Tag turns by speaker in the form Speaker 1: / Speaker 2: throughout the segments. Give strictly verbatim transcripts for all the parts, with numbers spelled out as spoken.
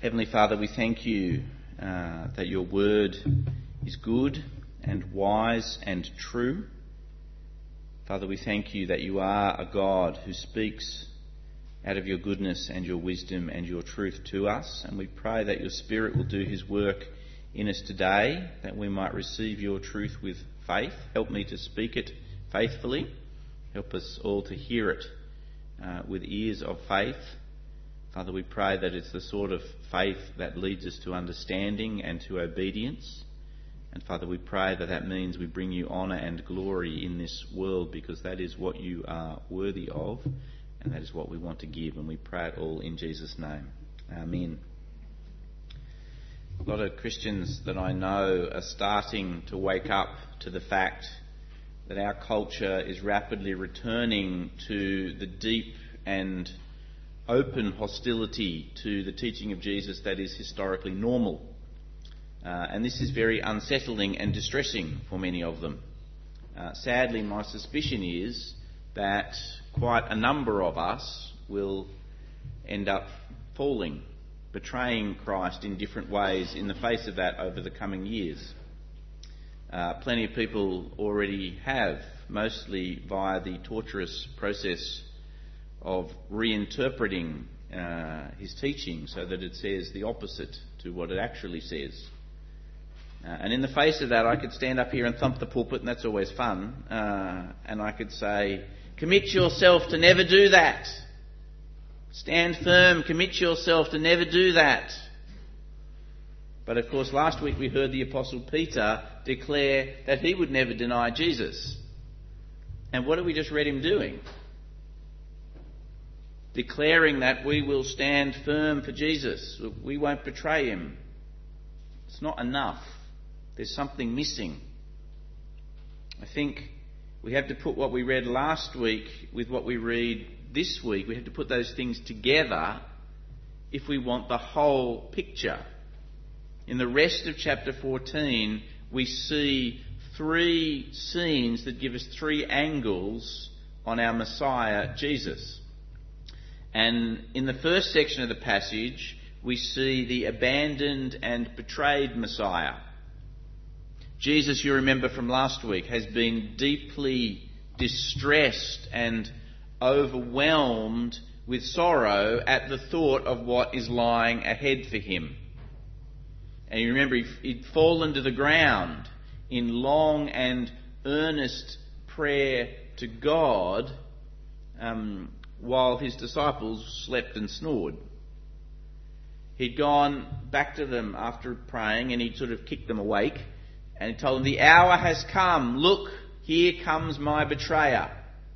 Speaker 1: Heavenly Father, we thank you uh, that your word is good and wise and true. Father, we thank you that you are a God who speaks out of your goodness and your wisdom and your truth to us. And we pray that your Spirit will do his work in us today, that we might receive your truth with faith. Help me to speak it faithfully. Help us all to hear it uh, with ears of faith. Father, we pray that it's the sort of faith that leads us to understanding and to obedience. And Father, we pray that that means we bring you honour and glory in this world, because that is what you are worthy of, and that is what we want to give. And we pray it all in Jesus' name. Amen. A lot of Christians that I know are starting to wake up to the fact that our culture is rapidly returning to the deep and open hostility to the teaching of Jesus that is historically normal. Uh, and this is very unsettling and distressing for many of them. Uh, sadly, my suspicion is that quite a number of us will end up falling, betraying Christ in different ways in the face of that over the coming years. Uh, plenty of people already have, mostly via the torturous process of reinterpreting uh, his teaching so that it says the opposite to what it actually says. Uh, and in the face of that, I could stand up here and thump the pulpit, and that's always fun, uh, and I could say, commit yourself to never do that. Stand firm, commit yourself to never do that. But of course, last week we heard the Apostle Peter declare that he would never deny Jesus. And what have we just read him doing? Declaring that we will stand firm for Jesus. We won't betray him. It's not enough. There's something missing. I think we have to put what we read last week with what we read this week. We have to put those things together if we want the whole picture. In the rest of chapter fourteen, we see three scenes that give us three angles on our Messiah, Jesus. And in the first section of the passage, we see the abandoned and betrayed Messiah. Jesus, you remember from last week, has been deeply distressed and overwhelmed with sorrow at the thought of what is lying ahead for him. And you remember he'd fallen to the ground in long and earnest prayer to God um, while his disciples slept and snored. He'd gone back to them after praying, and he'd sort of kicked them awake, and he told them, the hour has come. Look, here comes my betrayer.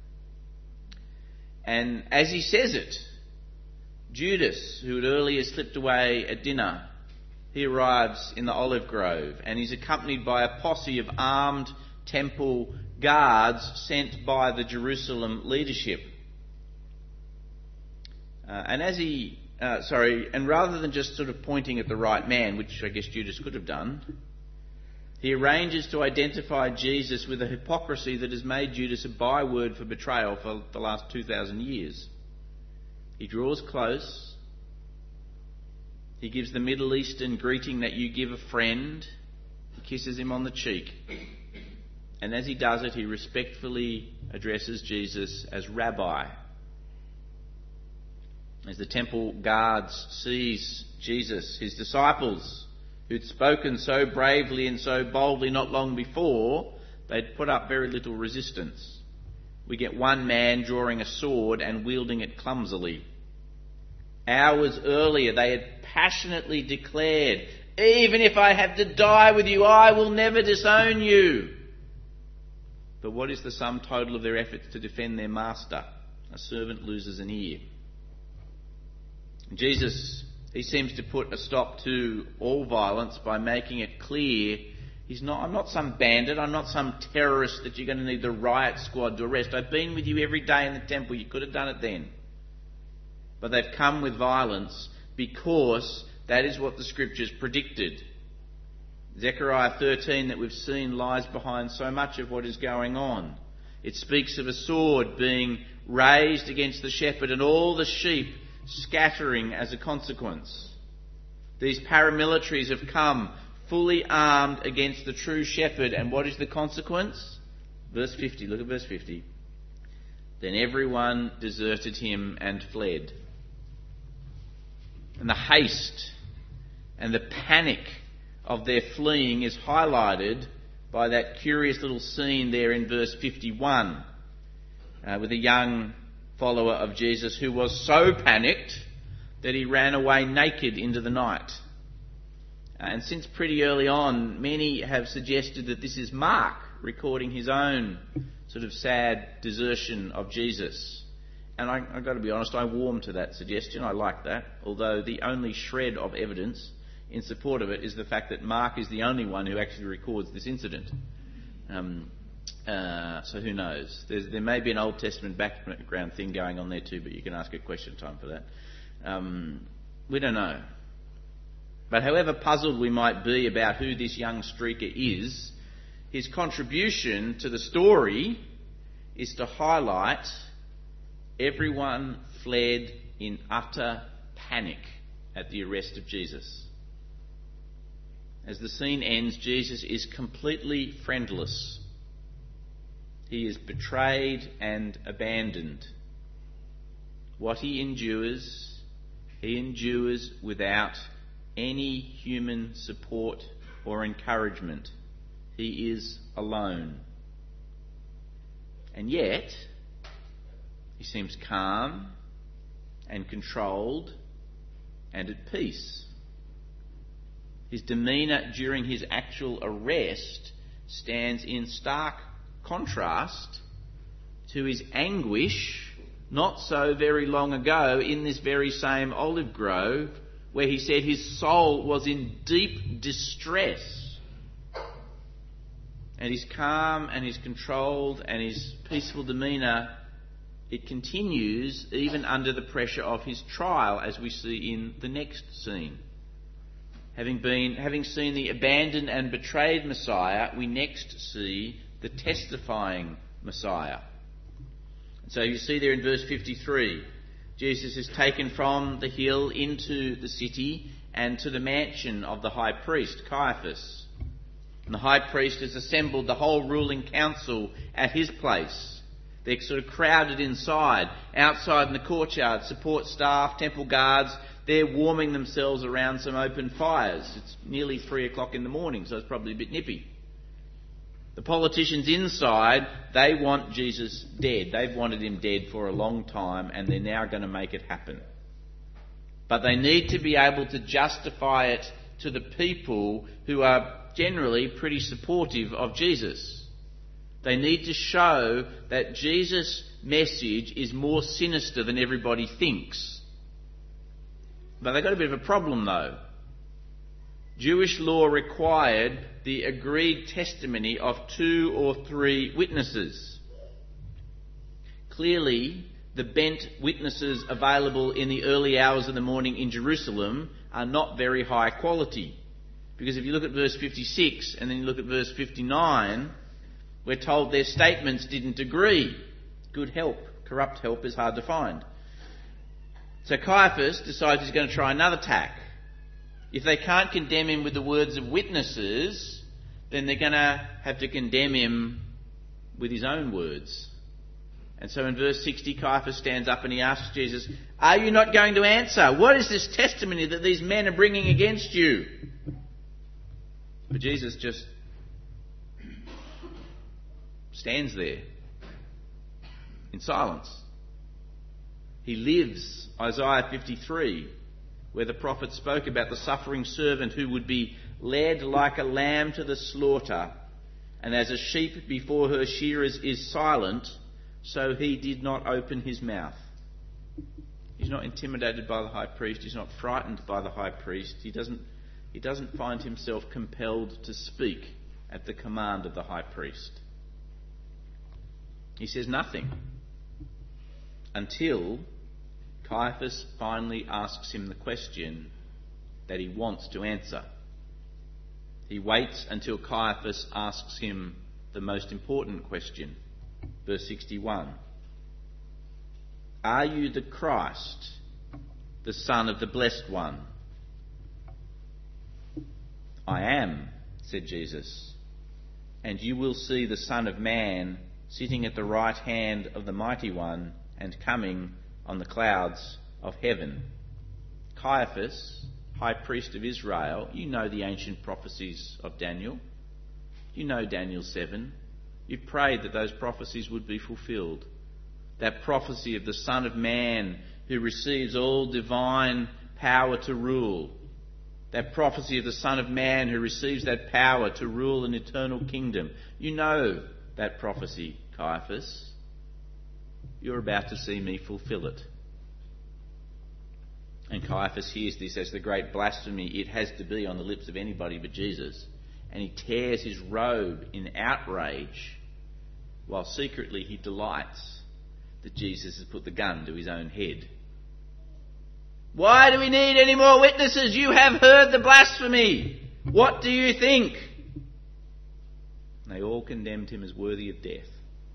Speaker 1: And as he says it, Judas, who had earlier slipped away at dinner, he arrives in the olive grove, and he's accompanied by a posse of armed temple guards sent by the Jerusalem leadership. Uh, and as he, uh, sorry, and rather than just sort of pointing at the right man, which I guess Judas could have done, he arranges to identify Jesus with a hypocrisy that has made Judas a byword for betrayal for the last two thousand years. He draws close. He gives the Middle Eastern greeting that you give a friend. He kisses him on the cheek. And as he does it, he respectfully addresses Jesus as Rabbi. As the temple guards sees Jesus, his disciples, who'd spoken so bravely and so boldly not long before, they'd put up very little resistance. We get one man drawing a sword and wielding it clumsily. Hours earlier, they had passionately declared, even if I have to die with you, I will never disown you. But what is the sum total of their efforts to defend their master? A servant loses an ear. Jesus, he seems to put a stop to all violence by making it clear he's not, I'm not some bandit, I'm not some terrorist that you're going to need the riot squad to arrest. I've been with you every day in the temple, you could have done it then. But they've come with violence because that is what the scriptures predicted. Zechariah thirteen that we've seen lies behind so much of what is going on. It speaks of a sword being raised against the shepherd and all the sheep scattering as a consequence. These paramilitaries have come fully armed against the true shepherd, and what is the consequence? Verse fifty, look at verse fifty. Then everyone deserted him and fled. And the haste and the panic of their fleeing is highlighted by that curious little scene there in verse fifty-one, uh, with a young follower of Jesus who was so panicked that he ran away naked into the night. Uh, and since pretty early on, many have suggested that this is Mark recording his own sort of sad desertion of Jesus. And I, I've got to be honest, I warm to that suggestion. I like that, although the only shred of evidence in support of it is the fact that Mark is the only one who actually records this incident. Um, uh, so who knows? There's, there may be an Old Testament background thing going on there too, but you can ask a question time for that. Um, we don't know. But however puzzled we might be about who this young streaker is, his contribution to the story is to highlight everyone fled in utter panic at the arrest of Jesus. As the scene ends, Jesus is completely friendless. He is betrayed and abandoned. What he endures, he endures without any human support or encouragement. He is alone. And yet, he seems calm and controlled and at peace. His demeanour during his actual arrest stands in stark contrast to his anguish not so very long ago in this very same olive grove, where he said his soul was in deep distress. And his calm and his controlled and his peaceful demeanour, it continues even under the pressure of his trial, as we see in the next scene. Having been, having seen the abandoned and betrayed Messiah, we next see the testifying Messiah. And so you see there in verse fifty-three, Jesus is taken from the hill into the city and to the mansion of the high priest, Caiaphas. And the high priest has assembled the whole ruling council at his place. They're sort of crowded inside. Outside in the courtyard, support staff, temple guards, they're warming themselves around some open fires. It's nearly three o'clock in the morning, so it's probably a bit nippy. The politicians inside, they want Jesus dead. They've wanted him dead for a long time, and they're now going to make it happen. But they need to be able to justify it to the people who are generally pretty supportive of Jesus. They need to show that Jesus' message is more sinister than everybody thinks. But they've got a bit of a problem though. Jewish law required the agreed testimony of two or three witnesses. Clearly, the bent witnesses available in the early hours of the morning in Jerusalem are not very high quality. Because if you look at verse fifty-six and then you look at verse fifty-nine, we're told their statements didn't agree. Good help. Corrupt help is hard to find. So Caiaphas decides he's going to try another tack. If they can't condemn him with the words of witnesses, then they're going to have to condemn him with his own words. And so in verse sixty, Caiaphas stands up and he asks Jesus, "Are you not going to answer? What is this testimony that these men are bringing against you?" But Jesus just stands there in silence. He lives Isaiah fifty-three, where the prophet spoke about the suffering servant who would be led like a lamb to the slaughter, and as a sheep before her shearers is silent, so he did not open his mouth. He's not intimidated by the high priest. He's not frightened by the high priest. He doesn't, he doesn't find himself compelled to speak at the command of the high priest. He says nothing until Caiaphas finally asks him the question that he wants to answer. He waits until Caiaphas asks him the most important question. Verse sixty-one. "Are you the Christ, the Son of the Blessed One?" "I am," said Jesus, "and you will see the Son of Man sitting at the right hand of the Mighty One and coming on the clouds of heaven." Caiaphas, high priest of Israel, you know the ancient prophecies of Daniel. You know Daniel seven. You prayed that those prophecies would be fulfilled. That prophecy of the Son of Man who receives all divine power to rule. That prophecy of the Son of Man who receives that power to rule an eternal kingdom. You know that prophecy, Caiaphas. You're about to see me fulfill it. And Caiaphas hears this as the great blasphemy it has to be on the lips of anybody but Jesus. And he tears his robe in outrage, while secretly he delights that Jesus has put the gun to his own head. "Why do we need any more witnesses? You have heard the blasphemy. What do you think?" And they all condemned him as worthy of death.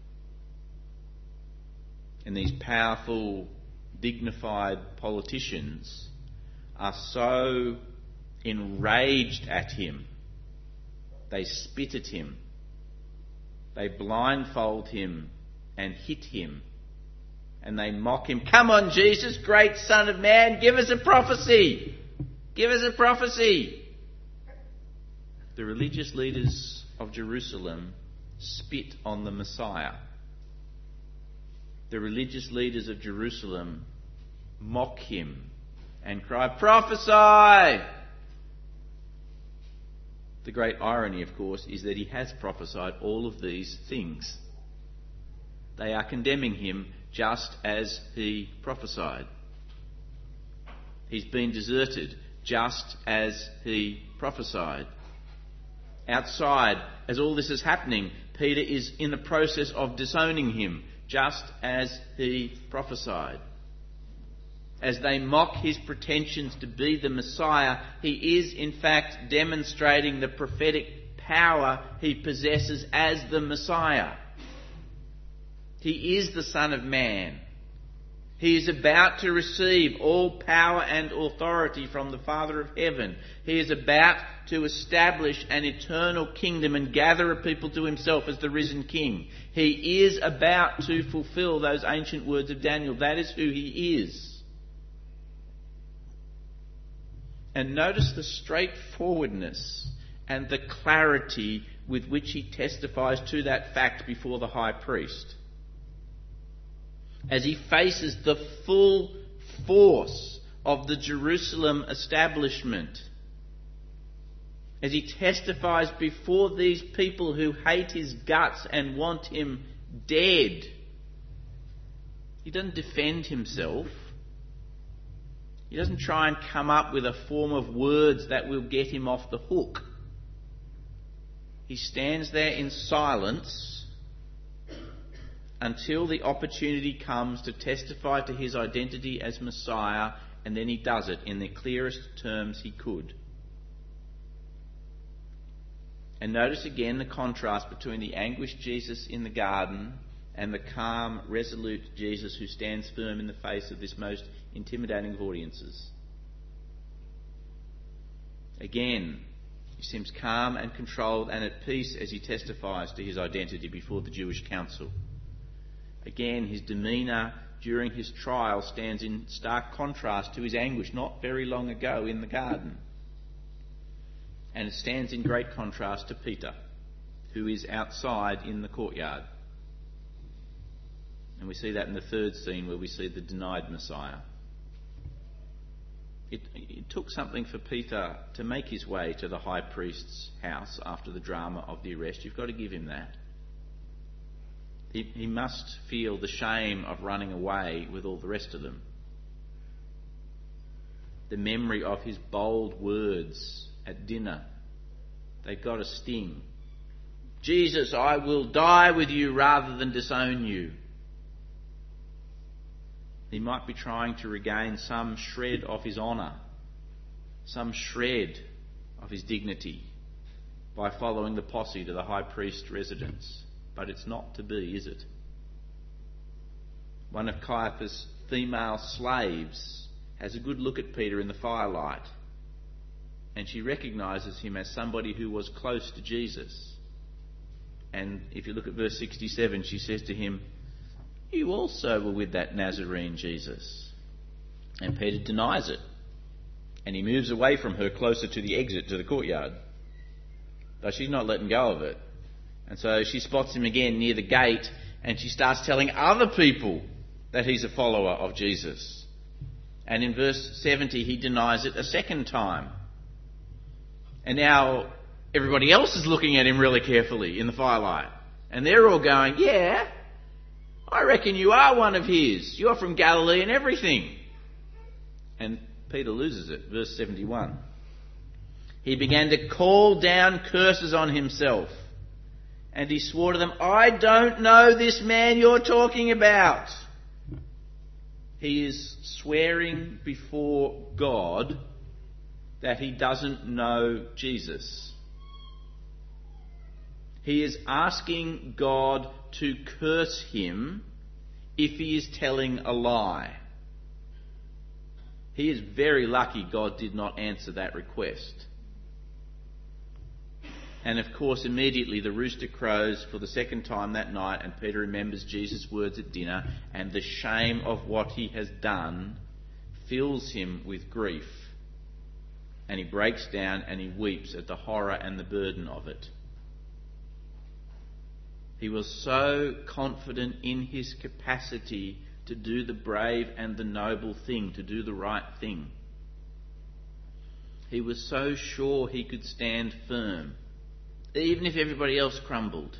Speaker 1: And these powerful, dignified politicians are so enraged at him. They spit at him. They blindfold him and hit him. And they mock him. "Come on, Jesus, great Son of Man, give us a prophecy. Give us a prophecy." The religious leaders of Jerusalem spit on the Messiah. The religious leaders of Jerusalem mock him and cry, "Prophesy!" The great irony, of course, is that he has prophesied all of these things. They are condemning him just as he prophesied. He's been deserted just as he prophesied. Outside, as all this is happening, Peter is in the process of disowning him just as he prophesied. As they mock his pretensions to be the Messiah, he is in fact demonstrating the prophetic power he possesses as the Messiah. He is the Son of Man. He is about to receive all power and authority from the Father of heaven. He is about to establish an eternal kingdom and gather a people to himself as the risen King. He is about to fulfill those ancient words of Daniel. That is who he is. And notice the straightforwardness and the clarity with which he testifies to that fact before the high priest. As he faces the full force of the Jerusalem establishment, as he testifies before these people who hate his guts and want him dead, he doesn't defend himself. He doesn't try and come up with a form of words that will get him off the hook. He stands there in silence until the opportunity comes to testify to his identity as Messiah, and then he does it in the clearest terms he could. And notice again the contrast between the anguished Jesus in the garden and the calm, resolute Jesus who stands firm in the face of this most intimidating of audiences. Again, he seems calm and controlled and at peace as he testifies to his identity before the Jewish council. Again, his demeanour during his trial stands in stark contrast to his anguish not very long ago in the garden. And it stands in great contrast to Peter, who is outside in the courtyard. And we see that in the third scene where we see the denied Messiah. It, it took something for Peter to make his way to the high priest's house after the drama of the arrest. You've got to give him that. He, he must feel the shame of running away with all the rest of them. The memory of his bold words at dinner, they got a sting. Jesus, I will die with you rather than disown you. He might be trying to regain some shred of his honour, some shred of his dignity by following the posse to the high priest's residence. But it's not to be, is it? One of Caiaphas' female slaves has a good look at Peter in the firelight. and she recognises him as somebody who was close to Jesus. And if you look at verse sixty-seven, she says to him, "You also were with that Nazarene Jesus." And Peter denies it. And he moves away from her closer to the exit, to the courtyard. But she's not letting go of it. And so she spots him again near the gate, and she starts telling other people that he's a follower of Jesus. And in verse seventy, he denies it a second time. And now everybody else is looking at him really carefully in the firelight. And they're all going, "Yeah, I reckon you are one of his. You're from Galilee and everything." And Peter loses it. Verse seventy-one. He began to call down curses on himself. And he swore to them, "I don't know this man you're talking about." He is swearing before God that he doesn't know Jesus. He is asking God to curse him if he is telling a lie. He is very lucky God did not answer that request. And of course, immediately the rooster crows for the second time that night, and Peter remembers Jesus' words at dinner, and the shame of what he has done fills him with grief. And he breaks down and he weeps at the horror and the burden of it. He was so confident in his capacity to do the brave and the noble thing, to do the right thing. He was so sure he could stand firm, even if everybody else crumbled.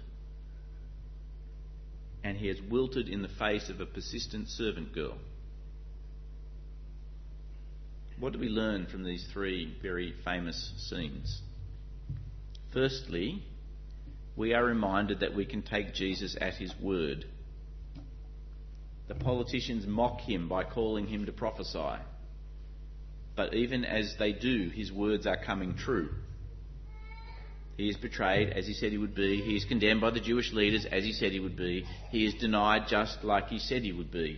Speaker 1: And he has wilted in the face of a persistent servant girl. What do we learn from these three very famous scenes? Firstly, we are reminded that we can take Jesus at his word. The politicians mock him by calling him to prophesy. But even as they do, his words are coming true. He is betrayed as he said he would be. He is condemned by the Jewish leaders as he said he would be. He is denied just like he said he would be.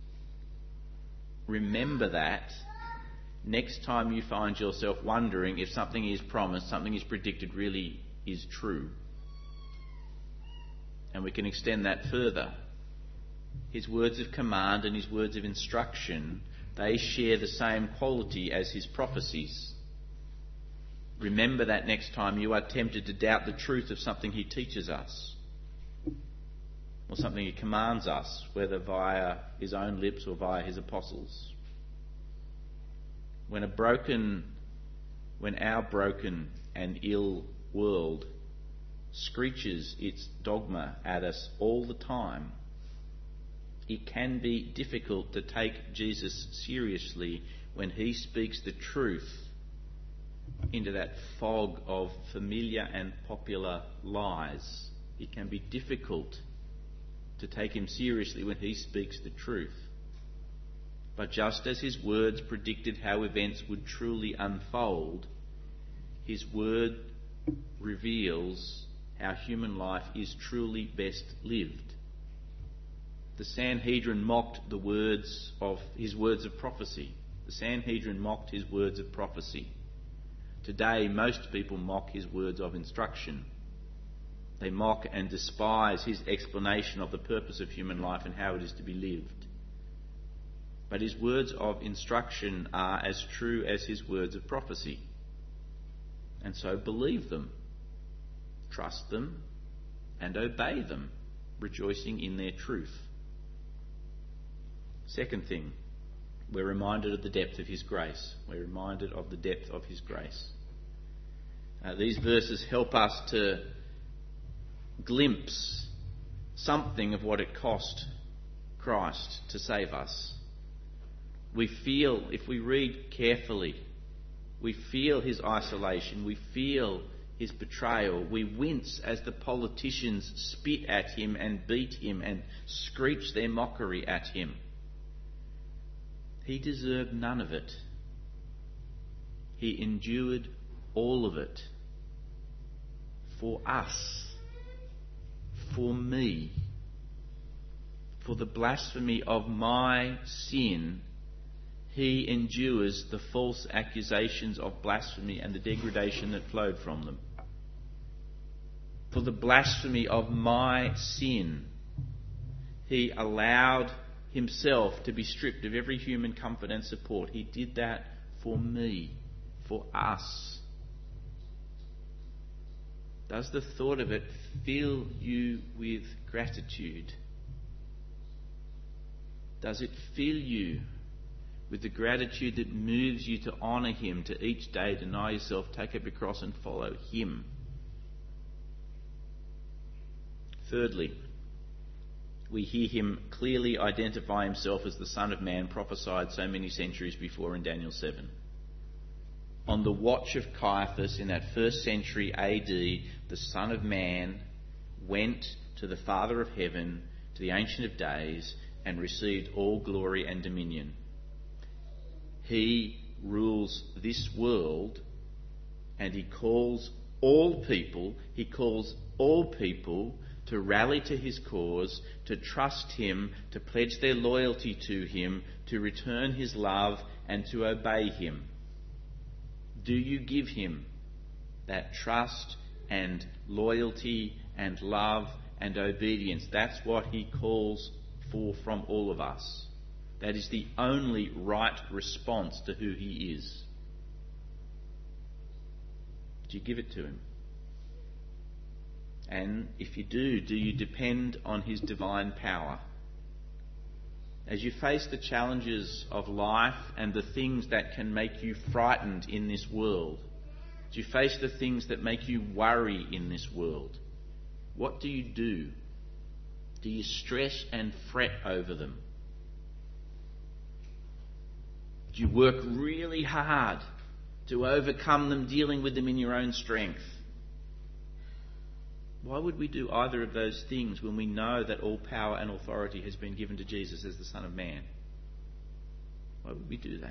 Speaker 1: Remember that next time you find yourself wondering if something is promised, something is predicted, really is true. And we can extend that further. His words of command and his words of instruction, they share the same quality as his prophecies. Remember that next time you are tempted to doubt the truth of something he teaches us, or something he commands us, whether via his own lips or via his apostles. When a broken, when our broken and ill world screeches its dogma at us all the time, it can be difficult to take Jesus seriously when he speaks the truth into that fog of familiar and popular lies. It can be difficult to take him seriously when he speaks the truth. But just as his words predicted how events would truly unfold, his word reveals how human life is truly best lived. The Sanhedrin mocked the words of his words of prophecy. The Sanhedrin mocked his words of prophecy. Today, most people mock his words of instruction. They mock and despise his explanation of the purpose of human life and how it is to be lived. But his words of instruction are as true as his words of prophecy. And so believe them, trust them, and obey them, rejoicing in their truth. Second thing, we're reminded of the depth of his grace. We're reminded of the depth of his grace. Uh, these verses help us to glimpse something of what it cost Christ to save us. We feel, if we read carefully, we feel his isolation, we feel his betrayal, we wince as the politicians spit at him and beat him and screech their mockery at him. He deserved none of it. He endured all of it for us, for me, for the blasphemy of my sin. he endures the false accusations of blasphemy and the degradation that flowed from them. For the blasphemy of my sin, he allowed himself to be stripped of every human comfort and support. He did that for me, for us. Does the thought of it fill you with gratitude? Does it fill you with the gratitude that moves you to honour him, to each day deny yourself, take up your cross and follow him? Thirdly, we hear him clearly identify himself as the Son of Man prophesied so many centuries before in Daniel seven. On the watch of Caiaphas in that first century A D, the Son of Man went to the Father of heaven, to the Ancient of Days, and received all glory and dominion. He rules this world, and he calls all people, he calls all people to rally to his cause, to trust him, to pledge their loyalty to him, to return his love and to obey him. Do you give him that trust and loyalty and love and obedience? That's what he calls for from all of us. That is the only right response to who he is. Do you give it to him? And if you do, do you depend on his divine power? As you face the challenges of life and the things that can make you frightened in this world, as you face the things that make you worry in this world, what do you do? Do you stress and fret over them? Do you work really hard to overcome them, dealing with them in your own strength? Why would we do either of those things when we know that all power and authority has been given to Jesus as the Son of Man? Why would we do that?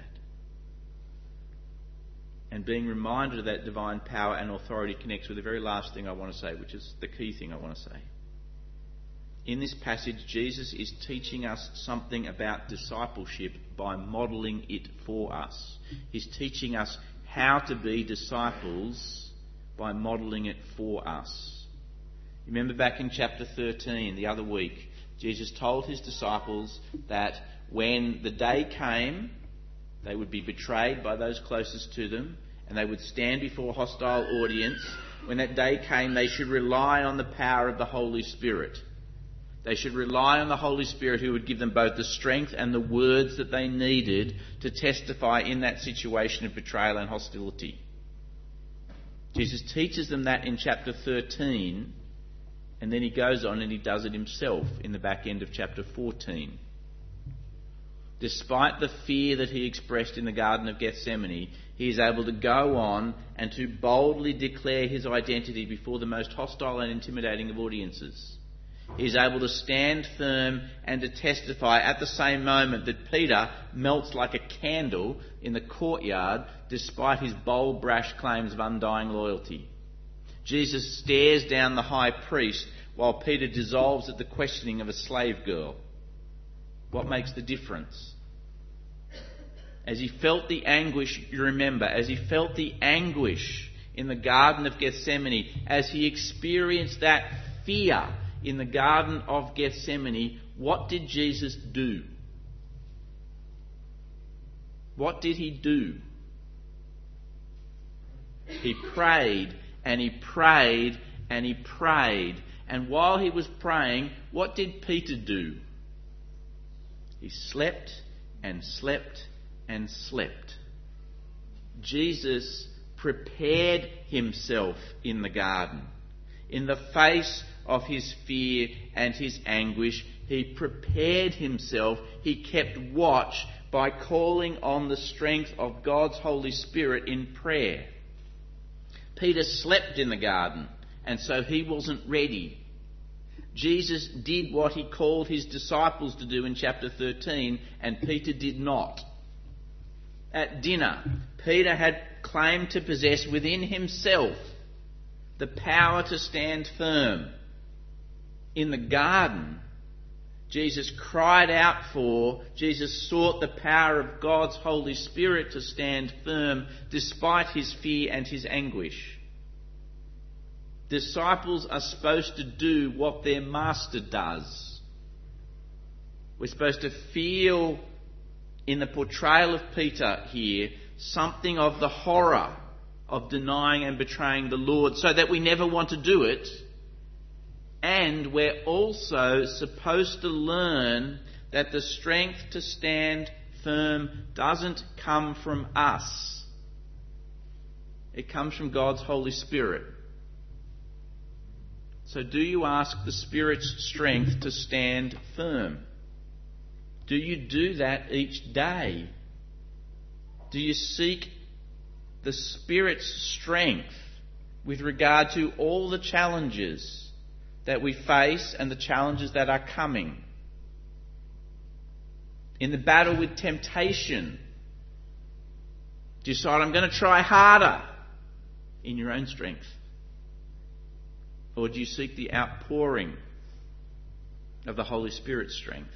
Speaker 1: And being reminded of that divine power and authority connects with the very last thing I want to say, which is the key thing I want to say. In this passage, Jesus is teaching us something about discipleship by modelling it for us. He's teaching us how to be disciples by modelling it for us. Remember back in chapter thirteen, the other week, Jesus told his disciples that when the day came, they would be betrayed by those closest to them, and they would stand before a hostile audience. When that day came, they should rely on the power of the Holy Spirit. They should rely on the Holy Spirit, who would give them both the strength and the words that they needed to testify in that situation of betrayal and hostility. Jesus teaches them that in chapter thirteen, and then he goes on and he does it himself in the back end of chapter fourteen. Despite the fear that he expressed in the Garden of Gethsemane, he is able to go on and to boldly declare his identity before the most hostile and intimidating of audiences. He is able to stand firm and to testify at the same moment that Peter melts like a candle in the courtyard despite his bold, brash claims of undying loyalty. Jesus stares down the high priest while Peter dissolves at the questioning of a slave girl. What makes the difference? As he felt the anguish, you remember, as he felt the anguish in the Garden of Gethsemane, as he experienced that fear in the Garden of Gethsemane, what did Jesus do? What did he do? He prayed and he prayed and he prayed. And while he was praying, what did Peter do? He slept and slept and slept. Jesus prepared himself in the garden. In the face of his fear and his anguish, he prepared himself. He kept watch by calling on the strength of God's Holy Spirit in prayer. Peter slept in the garden, and so he wasn't ready. Jesus did what he called his disciples to do in chapter thirteen, and Peter did not. At dinner, Peter had claimed to possess within himself the power to stand firm. In the garden, Jesus cried out for, Jesus sought the power of God's Holy Spirit to stand firm despite his fear and his anguish. Disciples are supposed to do what their master does. We're supposed to feel in the portrayal of Peter here something of the horror of denying and betraying the Lord, so that we never want to do it. And we're also supposed to learn that the strength to stand firm doesn't come from us. It comes from God's Holy Spirit. So do you ask the Spirit's strength to stand firm? Do you do that each day? Do you seek the Spirit's strength with regard to all the challenges that we face and the challenges that are coming? In the battle with temptation, do you decide, I'm going to try harder in your own strength? Or do you seek the outpouring of the Holy Spirit's strength?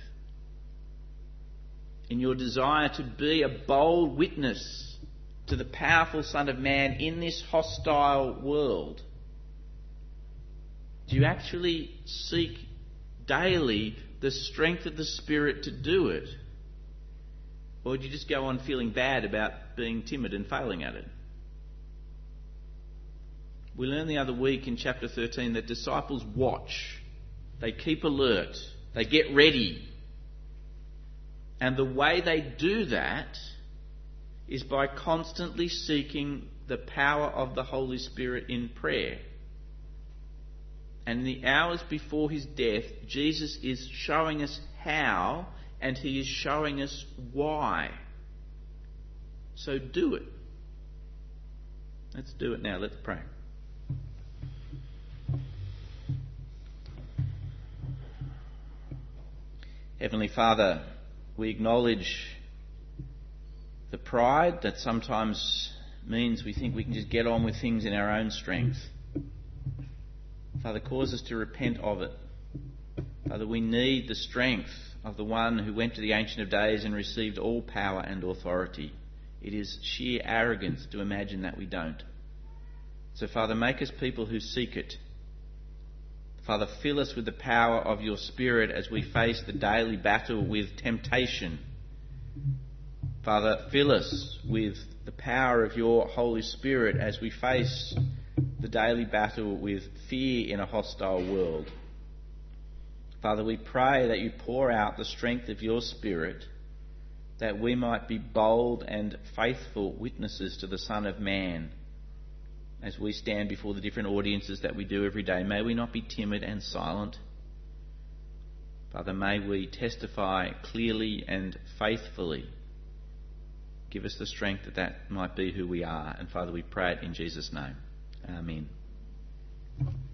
Speaker 1: In your desire to be a bold witness to the powerful Son of Man in this hostile world, do you actually seek daily the strength of the Spirit to do it? Or do you just go on feeling bad about being timid and failing at it? We learned the other week in chapter thirteen that disciples watch. They keep alert. They get ready. And the way they do that is by constantly seeking the power of the Holy Spirit in prayer. And in the hours before his death, Jesus is showing us how, and he is showing us why. So do it. Let's do it now. Let's pray. Heavenly Father, we acknowledge the pride that sometimes means we think we can just get on with things in our own strength. Father, cause us to repent of it. Father, we need the strength of the one who went to the Ancient of Days and received all power and authority. It is sheer arrogance to imagine that we don't. So, Father, make us people who seek it. Father, fill us with the power of your Spirit as we face the daily battle with temptation. Father, fill us with the power of your Holy Spirit as we face the daily battle with fear in a hostile world. Father, we pray that you pour out the strength of your Spirit, that we might be bold and faithful witnesses to the Son of Man as we stand before the different audiences that we do every day. May we not be timid and silent. Father, may we testify clearly and faithfully. Give us the strength that that might be who we are. And Father, we pray it in Jesus' name. Amen.